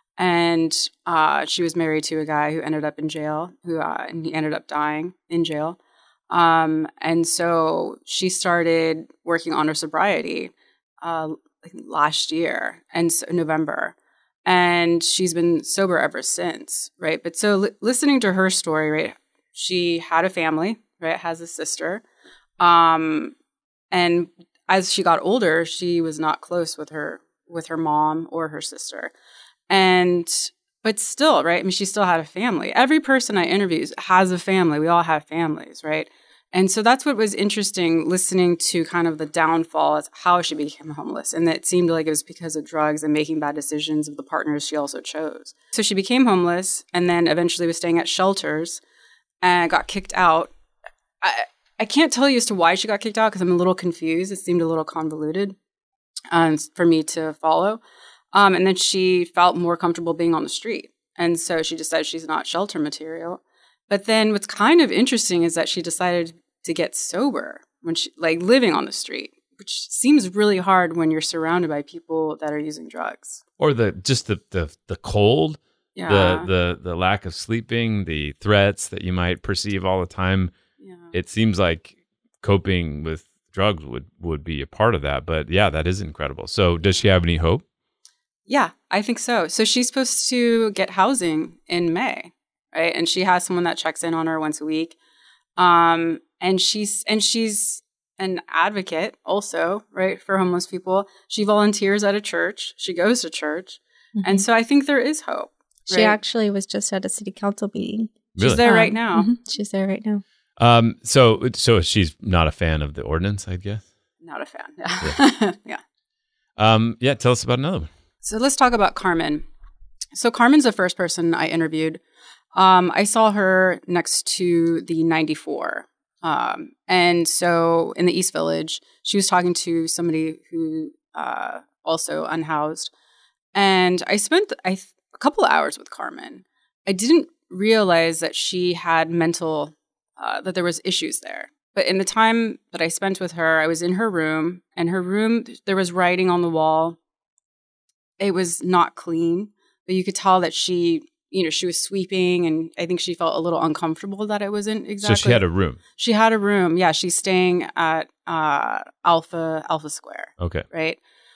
And uh, she was married to a guy who ended up in jail, who uh, and he ended up dying in jail. Um, and so she started working on her sobriety uh, last year, and so, November. And she's been sober ever since, right? But so li- listening to her story, right? She had a family, right? Has a sister. Um, and as she got older, she was not close with her with her mom or her sister. And but still, right? I mean, she still had a family. Every person I interviewed has a family. We all have families, right? And so that's what was interesting, listening to kind of the downfall of how she became homeless. And it seemed like it was because of drugs and making bad decisions of the partners she also chose. So she became homeless and then eventually was staying at shelters and got kicked out. I, I can't tell you as to why she got kicked out because I'm a little confused. It seemed a little convoluted um, for me to follow. Um, and then she felt more comfortable being on the street. And so she decided she's not shelter material. But then what's kind of interesting is that she decided to get sober when she, like living on the street, which seems really hard when you're surrounded by people that are using drugs. Or the just the the, the cold, Yeah. the, the the lack of sleeping, the threats that you might perceive all the time. Yeah. It seems like coping with drugs would, would be a part of that. But yeah, that is incredible. So does she have any hope? Yeah, I think so. So she's supposed to get housing in May, right? And she has someone that checks in on her once a week. Um, and she's and she's an advocate also, right, for homeless people. She volunteers at a church. She goes to church. Mm-hmm. And so I think there is hope. She right? actually was just at a city council meeting. She's Really? there Um, right now. mhm, She's there right now. Um, so so she's not a fan of the ordinance, I guess. Not a fan. Yeah. yeah. Um, yeah, tell us about another one. So let's talk about Carmen. So Carmen's the first person I interviewed. Um, I saw her next to the ninety-four. Um, and so in the East Village, she was talking to somebody who uh, also unhoused. And I spent I, a couple of hours with Carmen. I didn't realize that she had mental, uh, that there was issues there. But in the time that I spent with her, I was in her room. And her room, there was writing on the wall. It was not clean, but you could tell that she, you know, she was sweeping, and I think she felt a little uncomfortable that it wasn't exactly. So she had a room. She had a room. Yeah, she's staying at uh, Alpha Alpha Square, Okay. right?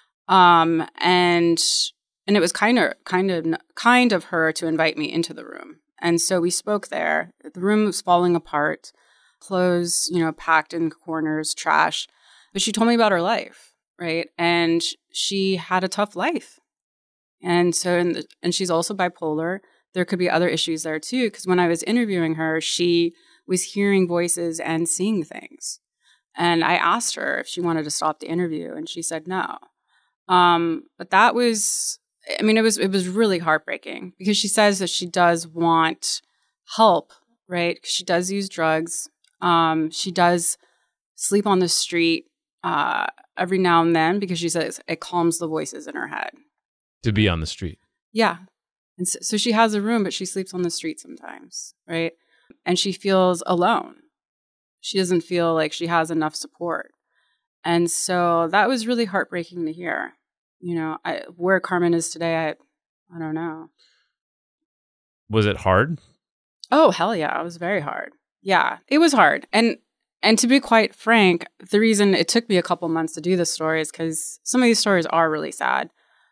Um, and and it was kind of kind of kind of her to invite me into the room, and so we spoke there. The room was falling apart, clothes, you know, packed in corners, trash. But she told me about her life. right? And she had a tough life. And so, and, the, and she's also bipolar. There could be other issues there too, because when I was interviewing her, she was hearing voices and seeing things. And I asked her if she wanted to stop the interview, and she said no. Um, but that was, I mean, it was it was really heartbreaking, because she says that she does want help, right? She does use drugs. Um, she does sleep on the street uh, every now and then, because she says it calms the voices in her head. To be on the street. Yeah. And so, so she has a room, but she sleeps on the street sometimes, right? And she feels alone. She doesn't feel like she has enough support. And so that was really heartbreaking to hear. You know, I, where Carmen is today, I I don't know. Was it hard? Oh, hell yeah. It was very hard. Yeah, it was hard. And and to be quite frank, the reason it took me a couple months to do this story is because some of these stories are really sad.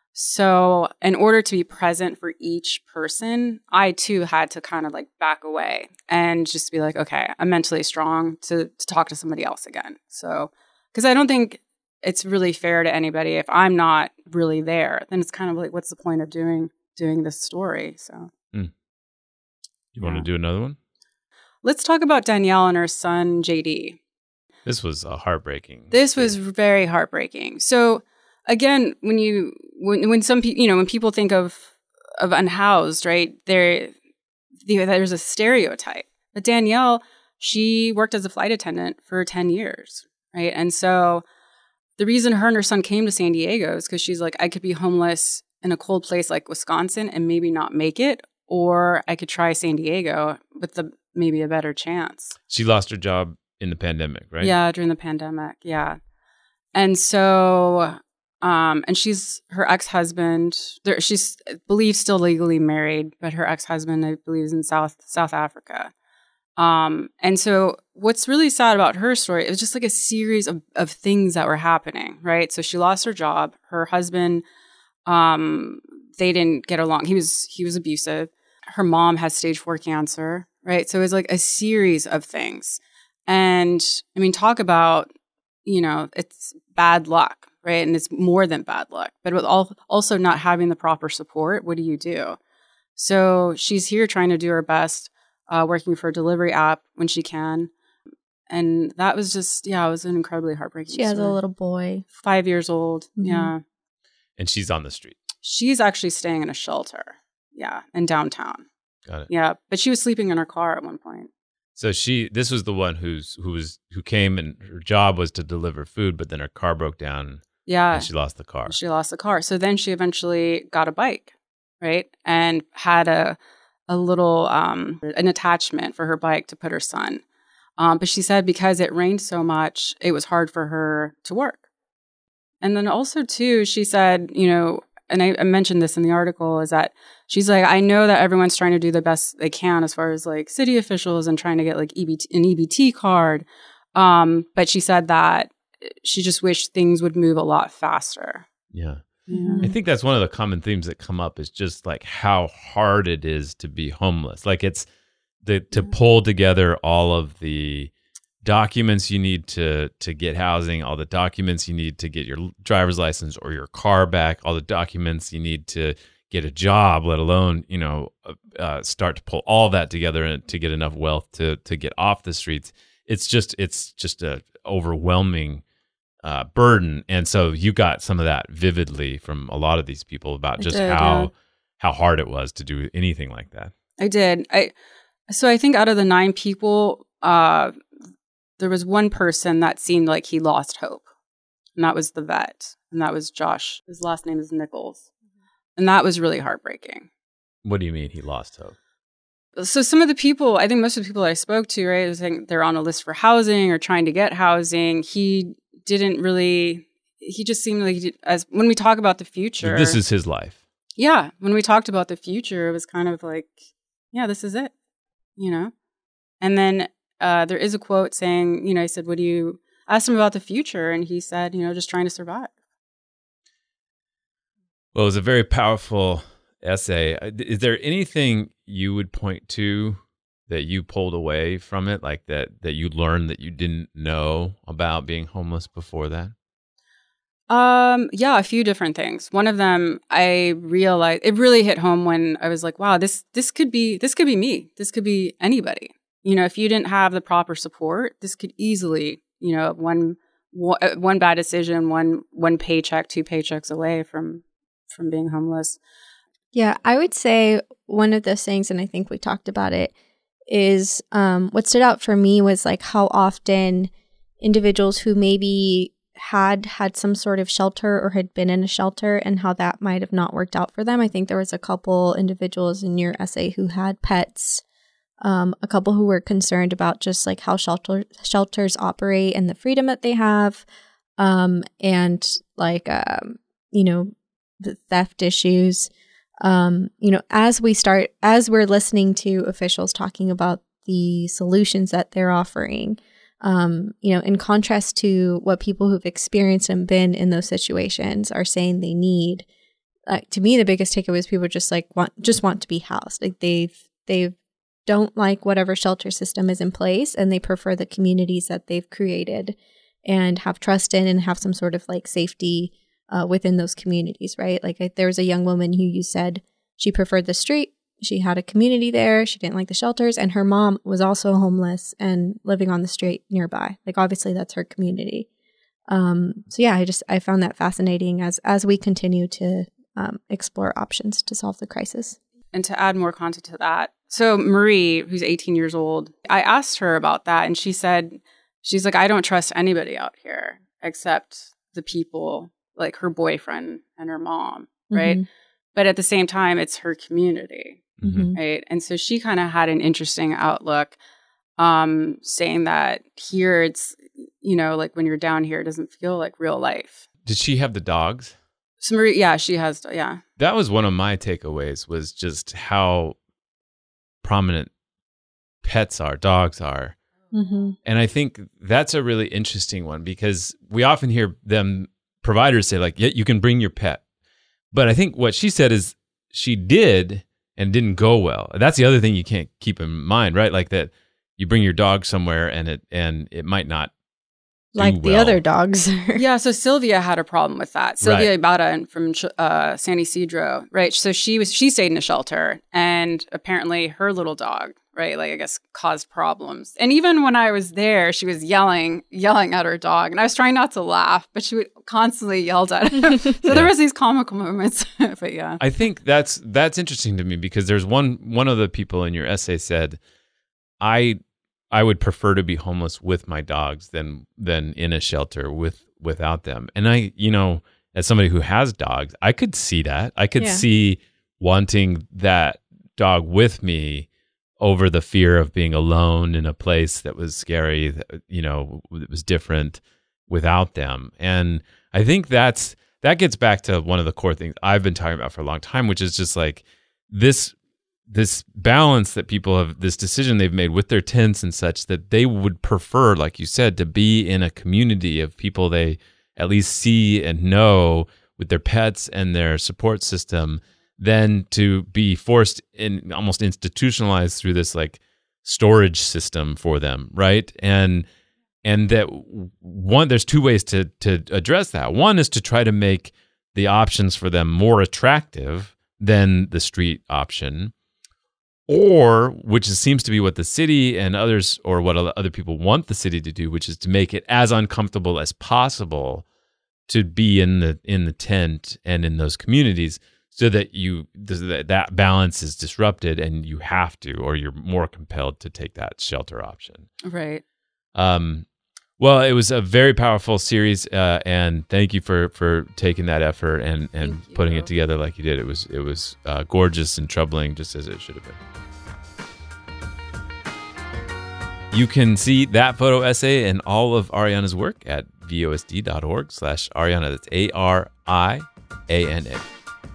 So in order to be present for each person, I too had to kind of like back away and just be like, okay, I'm mentally strong to, to talk to somebody else again. So, because I don't think it's really fair to anybody. If I'm not really there, then it's kind of like, what's the point of doing doing this story? So, mm. You yeah. want to do another one? Let's talk about Danielle and her son, J D. This was a heartbreaking. This was very heartbreaking. So, again, when you when when some people, you know, when people think of of unhoused, right? There, there's a stereotype. But Danielle, she worked as a flight attendant for ten years, right? And so the reason her and her son came to San Diego is because she's like, I could be homeless in a cold place like Wisconsin and maybe not make it, or I could try San Diego with the maybe a better chance. She lost her job in the pandemic, right? Yeah, during the pandemic. Yeah. And so, um, and she's her ex-husband, there, she's I believe still legally married, but her ex-husband, I believe, is in South, South Africa. Um, and so what's really sad about her story, it was just like a series of, of things that were happening, right? So she lost her job. Her husband, um, they didn't get along. He was, he was abusive. Her mom has stage four cancer, right? So it was like a series of things. And I mean, talk about, you know, it's bad luck, right? And it's more than bad luck, but with all, also not having the proper support, what do you do? So she's here trying to do her best, uh, working for a delivery app when she can. And that was just, yeah, it was an incredibly heartbreaking She has story. a little boy. Five years old. Mm-hmm. Yeah. And she's on the street. She's actually staying in a shelter. Yeah. In downtown. Got it. Yeah. But she was sleeping in her car at one point. So she, this was the one who's who was who came and her job was to deliver food, but then her car broke down. Yeah. And she lost the car. She lost the car. So then she eventually got a bike, right? And had a a little um, an attachment for her bike to put her son. Um, but she said because it rained so much, it was hard for her to work. And then also too, she said, you know, and I, I mentioned this in the article, is that she's like, I know that everyone's trying to do the best they can as far as like city officials and trying to get like E B T, an E B T card. Um, but she said that she just wished things would move a lot faster. Yeah. Yeah. I think that's one of the common themes that come up is just like how hard it is to be homeless. Like it's the to pull together all of the documents you need to to get housing, all the documents you need to get your driver's license or your car back, all the documents you need to get a job, let alone, you know, uh, start to pull all that together and to get enough wealth to to get off the streets. It's just it's just a overwhelming uh, burden. And so you got some of that vividly from a lot of these people about just did, how yeah. how hard it was to do anything like that. I did. I so I think out of the nine people, uh, there was one person that seemed like he lost hope, and that was the vet, and that was Josh. His last name is Nichols, and that was really heartbreaking. What do you mean he lost hope? So some of the people, I think most of the people I spoke to, right, was saying they're on a list for housing or trying to get housing. He didn't really. He just seemed like he did, as when we talk about the future. This is his life. Yeah, when we talked about the future, it was kind of like, yeah, this is it, you know? And then uh, there is a quote saying, you know, I said, what do you, asked him about the future, and he said, you know, just trying to survive. Well, it was a very powerful essay. Is there anything you would point to that you pulled away from it, like that, that you learned that you didn't know about being homeless before that? Um, yeah, a few different things. One of them, I realized it really hit home when I was like, wow, this this could be this could be me. This could be anybody. You know, if you didn't have the proper support, this could easily, you know, one one bad decision, one one paycheck, two paychecks away from from being homeless. Yeah, I would say one of those things, and I think we talked about it, is um, what stood out for me was like how often individuals who maybe had had some sort of shelter or had been in a shelter and how that might have not worked out for them. I think there was a couple individuals in your essay who had pets, um, a couple who were concerned about just like how shelter shelters operate and the freedom that they have, um, and like, um, you know, the theft issues. Um, you know, as we start, as we're listening to officials talking about the solutions that they're offering, um, you know, in contrast to what people who've experienced and been in those situations are saying they need, uh, to me, the biggest takeaway is people just like want, just want to be housed. Like they've, they don't like whatever shelter system is in place, and they prefer the communities that they've created and have trust in and have some sort of like safety Uh, within those communities, right? Like I, there was a young woman who you said she preferred the street. She had a community there. She didn't like the shelters. And her mom was also homeless and living on the street nearby. Like obviously that's her community. Um, so yeah, I just, I found that fascinating as, as we continue to um, explore options to solve the crisis. And to add more content to that. So Marie, who's eighteen years old, I asked her about that and she said, she's like, I don't trust anybody out here except the people like her boyfriend and her mom, right? Mm-hmm. But at the same time, it's her community, mm-hmm. right? And so she kind of had an interesting outlook, um, saying that here it's, you know, like when you're down here, it doesn't feel like real life. Did she have the dogs? So Marie, yeah, she has, yeah. That was one of my takeaways, was just how prominent pets are, dogs are. Mm-hmm. And I think that's a really interesting one because we often hear them providers say like, yeah, you can bring your pet. But I think what she said is she did and didn't go well. That's the other thing you can't keep in mind, right? Like that you bring your dog somewhere and it and it might not do like the well. other dogs. Yeah, so Sylvia had a problem with that. Sylvia right. Ibarra from uh, San Isidro, right? So she was she stayed in a shelter and apparently her little dog, right, like I guess caused problems. And even when I was there, she was yelling, yelling at her dog. And I was trying not to laugh, but she would constantly yelled at him. So yeah. There was these comical moments. But yeah. I think that's that's interesting to me because there's one one of the people in your essay said, I I would prefer to be homeless with my dogs than than in a shelter with without them. And I, you know, as somebody who has dogs, I could see that. I could yeah. see wanting that dog with me over the fear of being alone in a place that was scary, that, you know, it was different without them. And I think that's that gets back to one of the core things I've been talking about for a long time, which is just like this this balance that people have, this decision they've made with their tents and such, that they would prefer, like you said, to be in a community of people they at least see and know with their pets and their support system than to be forced in almost institutionalized through this like storage system for them, right? And and that one, there's two ways to to address that. One is to try to make the options for them more attractive than the street option, or which seems to be what the city and others, or what other people want the city to do, which is to make it as uncomfortable as possible to be in the in the tent and in those communities, so that you that balance is disrupted and you have to, or you're more compelled to take that shelter option. Right. Um. Well, it was a very powerful series, uh, and thank you for, for taking that effort and, and putting it together like you did. It was it was uh, gorgeous and troubling, just as it should have been. You can see that photo essay and all of Ariana's work at vosd.org slash Ariana. That's A R I A N A.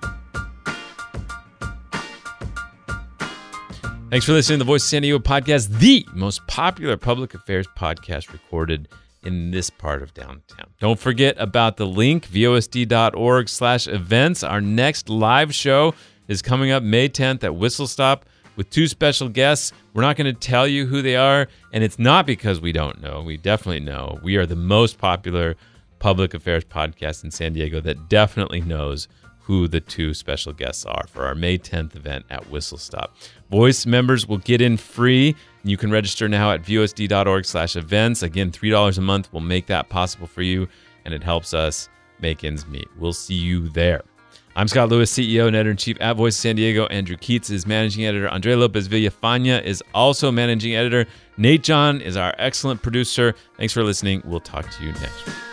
Thanks for listening to the Voice of San Diego podcast, the most popular public affairs podcast recorded in this part of downtown. Don't forget about the link, vosd.org slash events. Our next live show is coming up May tenth at Whistle Stop with two special guests. We're not going to tell you who they are, and it's not because we don't know. We definitely know. We are the most popular public affairs podcast in San Diego that definitely knows who the two special guests are for our May tenth event at Whistle Stop. Voice members will get in free. You can register now at V O S D dot org slash events. Again, three dollars a month will make that possible for you, and it helps us make ends meet. We'll see you there. I'm Scott Lewis, C E O and editor-in-chief at Voice San Diego. Andrew Keats is managing editor. Andre Lopez Villafana is also managing editor. Nate John is our excellent producer. Thanks for listening. We'll talk to you next week.